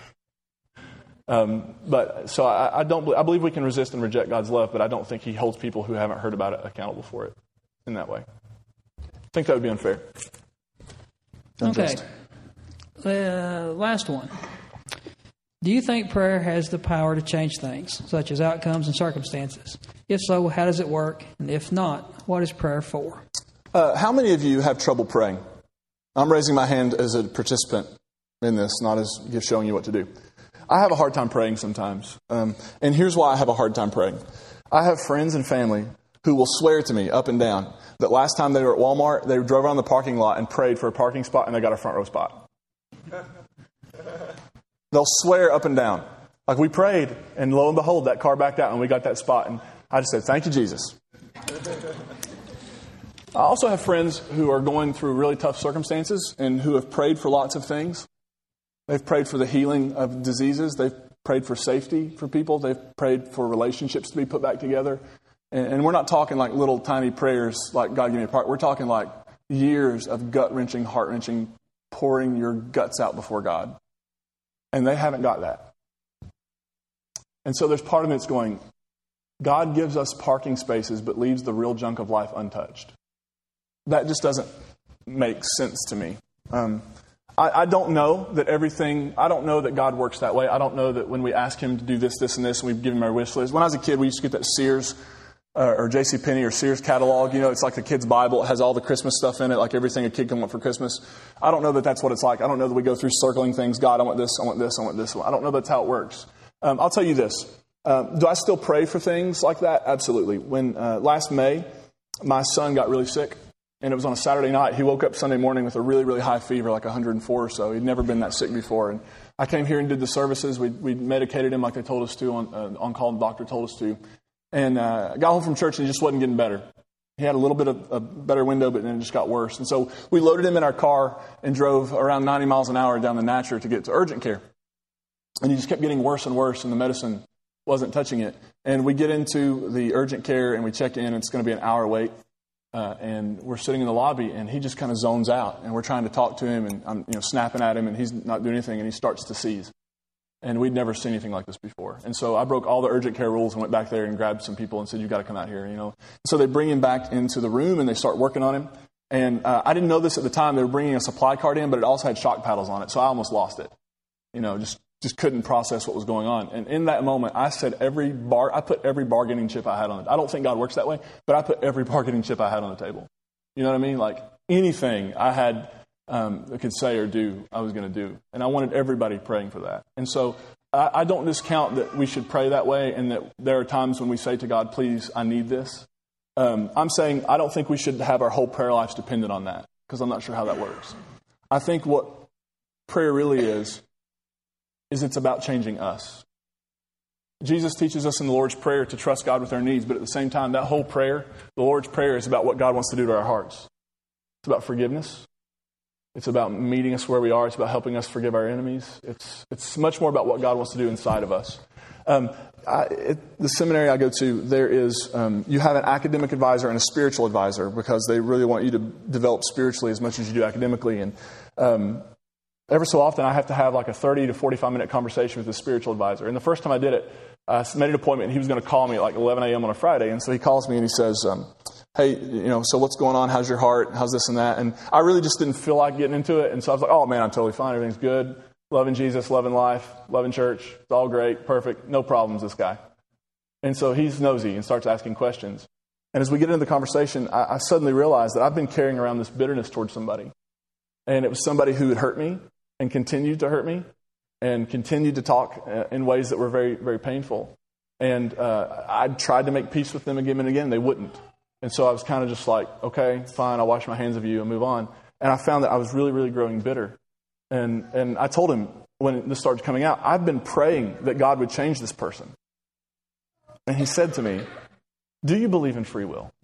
A: Um, but so I, I don't. I believe we can resist and reject God's love, but I don't think He holds people who haven't heard about it accountable for it in that way. I think that would be unfair.
C: Unjust. Okay. Uh, last one. Do you think prayer has the power to change things, such as outcomes and circumstances? If so, how does it work? And if not, what is prayer for?
A: Uh, how many of you have trouble praying? I'm raising my hand as a participant in this, not as just showing you what to do. I have a hard time praying sometimes. Um, and here's why I have a hard time praying. I have friends and family who will swear to me up and down that last time they were at Walmart, they drove around the parking lot and prayed for a parking spot and they got a front row spot. They'll swear up and down. Like we prayed and lo and behold, that car backed out and we got that spot. And I just said, thank you, Jesus. I also have friends who are going through really tough circumstances and who have prayed for lots of things. They've prayed for the healing of diseases. They've prayed for safety for people. They've prayed for relationships to be put back together. And, and we're not talking like little tiny prayers like God give me a part. We're talking like years of gut-wrenching, heart-wrenching, pouring your guts out before God. And they haven't got that. And so there's part of me that's going, God gives us parking spaces but leaves the real junk of life untouched. That just doesn't make sense to me. Um I, I don't know that everything, I don't know that God works that way. I don't know that when we ask Him to do this, this, and this, and we give Him our wish list. When I was a kid, we used to get that Sears uh, or JCPenney or Sears catalog. You know, it's like the kid's Bible. It has all the Christmas stuff in it, like everything a kid can want for Christmas. I don't know that that's what it's like. I don't know that we go through circling things. God, I want this, I want this, I want this. I don't know that's how it works. Um, I'll tell you this. Um, do I still pray for things like that? Absolutely. When uh, last May, my son got really sick. And it was on a Saturday night. He woke up Sunday morning with a really, really high fever, like one hundred four or so. He'd never been that sick before. And I came here and did the services. We we medicated him like they told us to on, uh, on call. The doctor told us to. And uh, I got home from church and he just wasn't getting better. He had a little bit of a better window, but then it just got worse. And so we loaded him in our car and drove around ninety miles an hour down the Natcher to get to urgent care. And he just kept getting worse and worse, and the medicine wasn't touching it. And we get into the urgent care and we check in. It's going to be an hour wait. Uh, and we're sitting in the lobby, and he just kind of zones out. And we're trying to talk to him, and I'm you know snapping at him, and he's not doing anything, and he starts to seize. And we'd never seen anything like this before. And so I broke all the urgent care rules and went back there and grabbed some people and said, "You've got to come out here." You know. So they bring him back into the room, and they start working on him. And uh, I didn't know this at the time. They were bringing a supply cart in, but it also had shock paddles on it, so I almost lost it. You know, just just couldn't process what was going on. And in that moment, I said every bar, I put every bargaining chip I had on it. I don't think God works that way, but I put every bargaining chip I had on the table. You know what I mean? Like anything I had um, that could say or do, I was going to do. And I wanted everybody praying for that. And so I, I don't discount that we should pray that way and that there are times when we say to God, please, I need this. Um, I'm saying I don't think we should have our whole prayer lives dependent on that because I'm not sure how that works. I think what prayer really is, is it's about changing us. Jesus teaches us in the Lord's Prayer to trust God with our needs, but at the same time, that whole prayer, the Lord's Prayer, is about what God wants to do to our hearts. It's about forgiveness. It's about meeting us where we are. It's about helping us forgive our enemies. It's it's much more about what God wants to do inside of us. Um, I, it, the seminary I go to, there is, um, you have an academic advisor and a spiritual advisor because they really want you to develop spiritually as much as you do academically. And um, every so often I have to have like a thirty to forty-five minute conversation with the spiritual advisor. And the first time I did it, I made an appointment and he was going to call me at like eleven a.m. on a Friday. And so he calls me and he says, um, hey, you know, so what's going on? How's your heart? How's this and that? And I really just didn't feel like getting into it. And so I was like, oh man, I'm totally fine. Everything's good. Loving Jesus, loving life, loving church. It's all great, perfect, no problems, this guy. And so he's nosy and starts asking questions. And as we get into the conversation, I, I suddenly realized that I've been carrying around this bitterness towards somebody. And it was somebody who had hurt me and continued to hurt me and continued to talk in ways that were very, very painful. And uh, I tried to make peace with them again and again. They wouldn't. And so I was kind of just like, okay, fine, I'll wash my hands of you and move on. And I found that I was really, really growing bitter. And and I told him when this started coming out, I've been praying that God would change this person. And he said to me, do you believe in free will?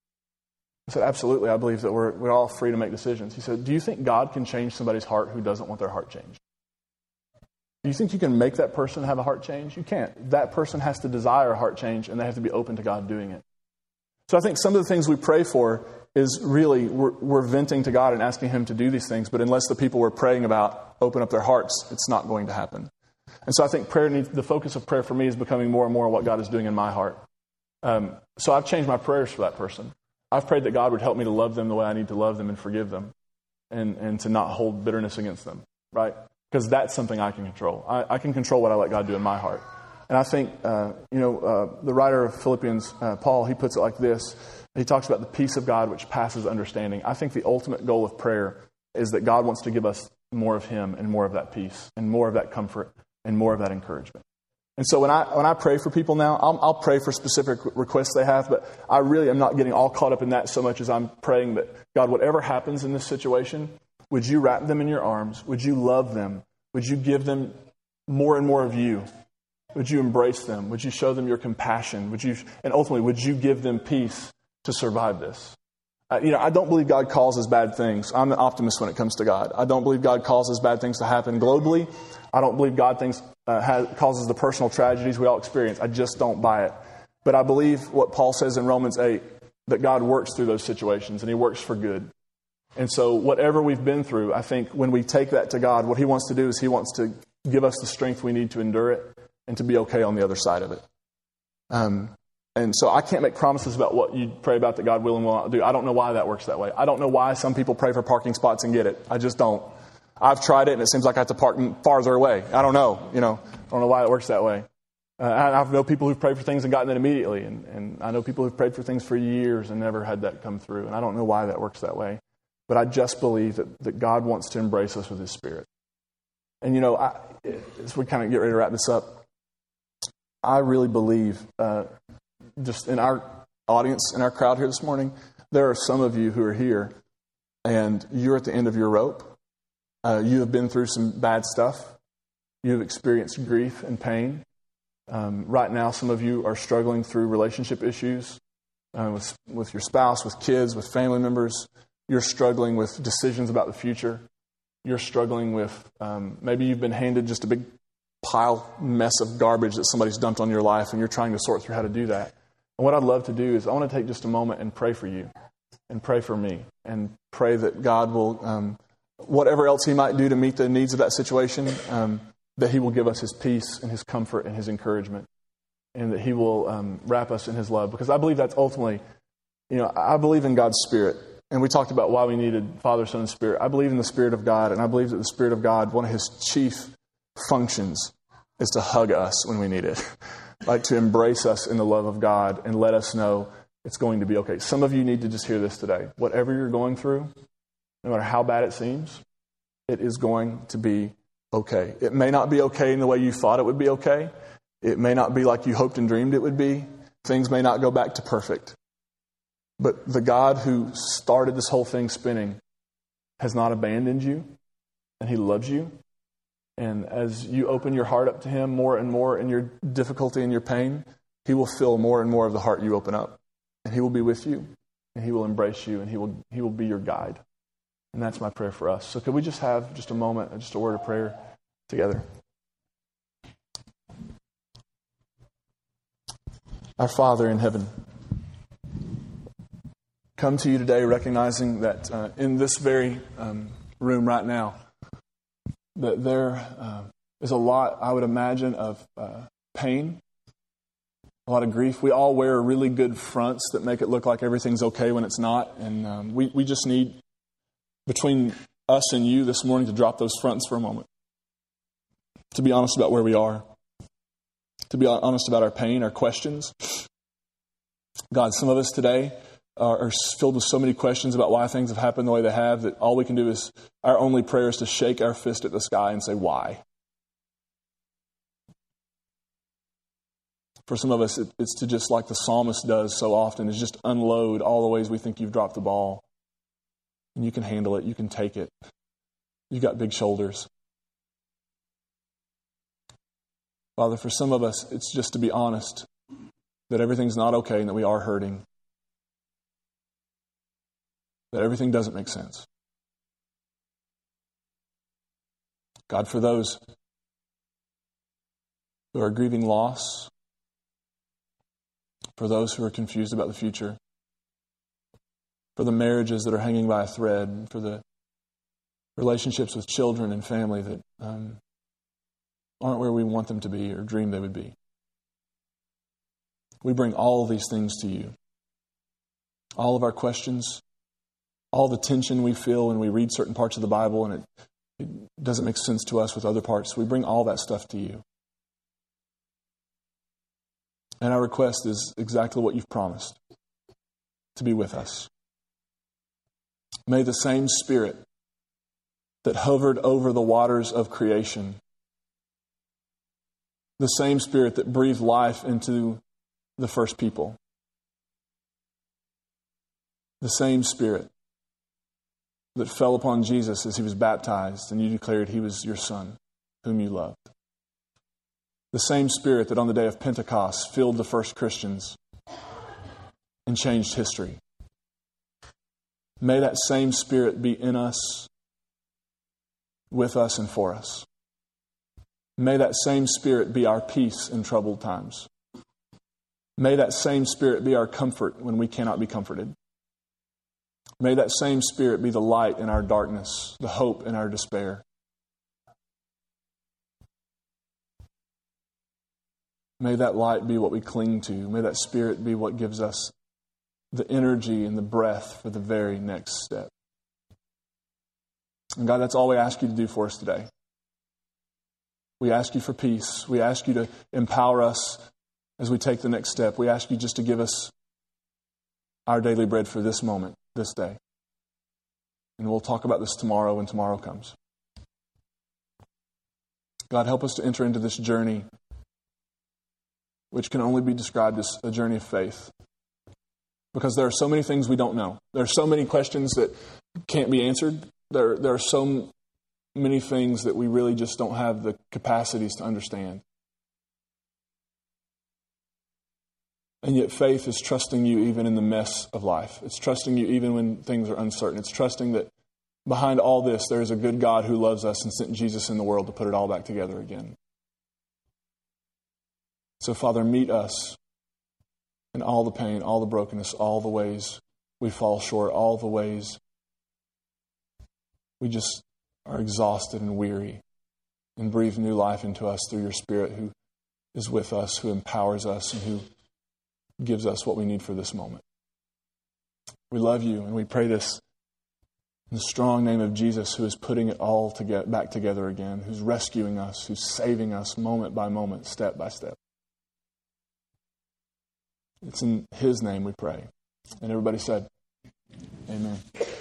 A: I said, absolutely. I believe that we're, we're all free to make decisions. He said, do you think God can change somebody's heart who doesn't want their heart changed? Do you think you can make that person have a heart change? You can't. That person has to desire a heart change, and they have to be open to God doing it. So I think some of the things we pray for is really, we're, we're venting to God and asking Him to do these things, but unless the people we're praying about open up their hearts, it's not going to happen. And so I think prayer needs, the focus of prayer for me is becoming more and more what God is doing in my heart. Um, so I've changed my prayers for that person. I've prayed that God would help me to love them the way I need to love them and forgive them and, and to not hold bitterness against them, right? Because that's something I can control. I, I can control what I let God do in my heart. And I think, uh, you know, uh, the writer of Philippians, uh, Paul, he puts it like this. He talks about the peace of God which passes understanding. I think the ultimate goal of prayer is that God wants to give us more of Him and more of that peace and more of that comfort and more of that encouragement. And so when I when I pray for people now, I'll, I'll pray for specific requests they have, but I really am not getting all caught up in that so much as I'm praying that, God, whatever happens in this situation, would you wrap them in your arms? Would you love them? Would you give them more and more of you? Would you embrace them? Would you show them your compassion? Would you, and ultimately, would you give them peace to survive this? Uh, you know, I don't believe God causes bad things. I'm an optimist when it comes to God. I don't believe God causes bad things to happen globally. I don't believe God thinks, uh, has, causes the personal tragedies we all experience. I just don't buy it. But I believe what Paul says in Romans eight, that God works through those situations and He works for good. And so whatever we've been through, I think when we take that to God, what He wants to do is He wants to give us the strength we need to endure it and to be okay on the other side of it. Um, and so I can't make promises about what you pray about that God will and will not do. I don't know why that works that way. I don't know why some people pray for parking spots and get it. I just don't. I've tried it, and it seems like I have to park farther away. I don't know. You know, I don't know why it works that way. Uh, I, I know people who've prayed for things and gotten it immediately, and, and I know people who've prayed for things for years and never had that come through, and I don't know why that works that way. But I just believe that, that God wants to embrace us with His Spirit. And, you know, I, as we kind of get ready to wrap this up, I really believe, uh, just in our audience, in our crowd here this morning, there are some of you who are here, and you're at the end of your rope. Uh, you have been through some bad stuff. You have experienced grief and pain. Um, right now, some of you are struggling through relationship issues uh, with, with your spouse, with kids, with family members. You're struggling with decisions about the future. You're struggling with, um, maybe you've been handed just a big pile, mess of garbage that somebody's dumped on your life, and you're trying to sort through how to do that. And what I'd love to do is I want to take just a moment and pray for you and pray for me and pray that God will, um, whatever else He might do to meet the needs of that situation, um, that He will give us His peace and His comfort and His encouragement, and that He will um, wrap us in His love. Because I believe that's ultimately, you know, I believe in God's Spirit. And we talked about why we needed Father, Son, and Spirit. I believe in the Spirit of God, and I believe that the Spirit of God, one of His chief functions is to hug us when we need it. Like to embrace us in the love of God and let us know it's going to be okay. Some of you need to just hear this today. Whatever you're going through, no matter how bad it seems, it is going to be okay. It may not be okay in the way you thought it would be okay. It may not be like you hoped and dreamed it would be. Things may not go back to perfect. But the God who started this whole thing spinning has not abandoned you, and He loves you. And as you open your heart up to Him more and more in your difficulty and your pain, He will fill more and more of the heart you open up. And He will be with you, and He will embrace you, and He will He will be your guide. And that's my prayer for us. So could we just have just a moment, just a word of prayer together? Our Father in heaven, come to you today recognizing that uh, in this very um, room right now, that there uh, is a lot, I would imagine, of uh, pain, a lot of grief. We all wear really good fronts that make it look like everything's okay when it's not. And um, we, we just need, between us and you this morning, to drop those fronts for a moment. To be honest about where we are. To be honest about our pain, our questions. God, some of us today are, are filled with so many questions about why things have happened the way they have that all we can do is, our only prayer is to shake our fist at the sky and say, why? For some of us, it, it's to just like the psalmist does so often, is just unload all the ways we think you've dropped the ball. And you can handle it. You can take it. You've got big shoulders. Father, for some of us, it's just to be honest that everything's not okay and that we are hurting. That everything doesn't make sense. God, for those who are grieving loss, for those who are confused about the future, for the marriages that are hanging by a thread, for the relationships with children and family that um, aren't where we want them to be or dream they would be. We bring all of these things to you. All of our questions, all the tension we feel when we read certain parts of the Bible and it, it doesn't make sense to us with other parts. We bring all that stuff to you. And our request is exactly what you've promised, to be with us. May the same Spirit that hovered over the waters of creation, the same Spirit that breathed life into the first people, the same Spirit that fell upon Jesus as he was baptized and you declared he was your Son, whom you loved. The same Spirit that on the day of Pentecost filled the first Christians and changed history. May that same Spirit be in us, with us, and for us. May that same Spirit be our peace in troubled times. May that same Spirit be our comfort when we cannot be comforted. May that same Spirit be the light in our darkness, the hope in our despair. May that light be what we cling to. May that Spirit be what gives us the energy and the breath for the very next step. And God, that's all we ask you to do for us today. We ask you for peace. We ask you to empower us as we take the next step. We ask you just to give us our daily bread for this moment, this day. And we'll talk about this tomorrow when tomorrow comes. God, help us to enter into this journey, which can only be described as a journey of faith. Because there are so many things we don't know. There are so many questions that can't be answered. There, there are so many things that we really just don't have the capacities to understand. And yet faith is trusting you even in the mess of life. It's trusting you even when things are uncertain. It's trusting that behind all this, there is a good God who loves us and sent Jesus in the world to put it all back together again. So, Father, meet us in all the pain, all the brokenness, all the ways we fall short, all the ways we just are exhausted and weary, and breathe new life into us through your Spirit who is with us, who empowers us, and who gives us what we need for this moment. We love you, and we pray this in the strong name of Jesus, who is putting it all to get back together again, who's rescuing us, who's saving us moment by moment, step by step. It's in his name we pray. And everybody said, amen.